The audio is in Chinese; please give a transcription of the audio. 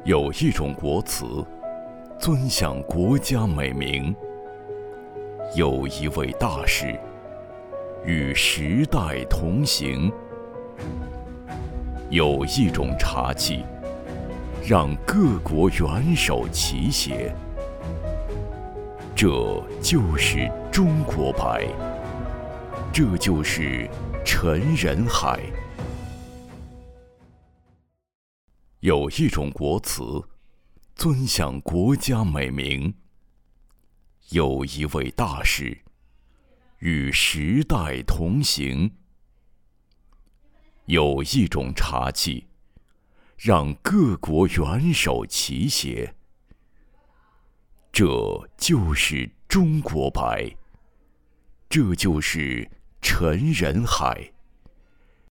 有一种国词，尊享国家美名；有一位大使，与时代同行；有一种茶器，让各国元首齐携。这就是中国白，这就是陈仁海。有一种国词，尊享国家美名；有一位大使，与时代同行；有一种茶器，让各国元首齐携。这就是中国白，这就是陈仁海。